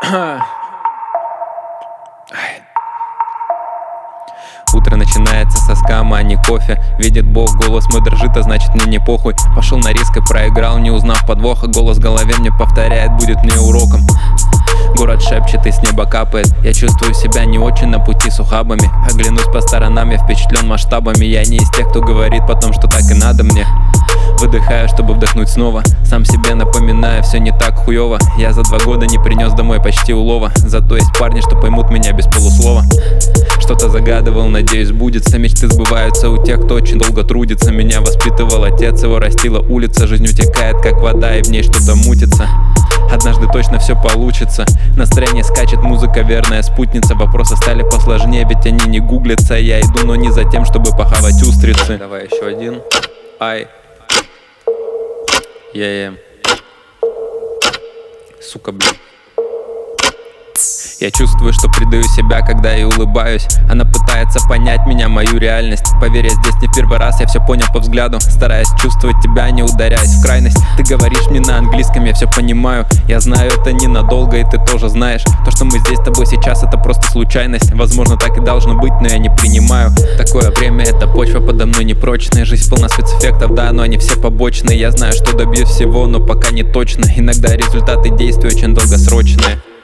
Утро начинается со скама, а не кофе. Видит Бог, голос мой дрожит, а значит мне не похуй. Пошел на риск и проиграл, не узнав подвоха. Голос в голове мне повторяет, будет мне уроком. Город шепчет и с неба капает. Я чувствую себя не очень на пути с ухабами. Оглянусь по сторонам, я впечатлен масштабами. Я не из тех, кто говорит потом, что так и надо мне. Выдыхаю, чтобы вдохнуть снова. Сам себе напоминаю, все не так хуёво. Я за 2 года не принес домой почти улова. Зато есть парни, что поймут меня без полуслова. Что-то загадывал, надеюсь, сбудется. Мечты сбываются у тех, кто очень долго трудится. Меня воспитывал отец, его растила улица. Жизнь утекает, как вода, и в ней что-то мутится. Однажды точно все получится. Настроение скачет, музыка верная спутница. Вопросы стали посложнее, ведь они не гуглятся. Я иду, но не за тем, чтобы похавать устрицы. Давай еще один. Ай. Сука, блин. Я чувствую, что предаю себя, когда я улыбаюсь. Она пытается понять меня, мою реальность. Поверь, я здесь не в первый раз, я все понял по взгляду. Стараюсь чувствовать тебя, не ударяясь в крайность. Ты говоришь мне на английском, я все понимаю. Я знаю, это ненадолго, и ты тоже знаешь. То, что мы здесь с тобой сейчас, это просто случайность. Возможно, так и должно быть, но я не принимаю. Такое время, эта почва подо мной непрочная. Жизнь полна спецэффектов, да, но они все побочные. Я знаю, что добьюсь всего, но пока не точно. Иногда результаты действий очень долгосрочные.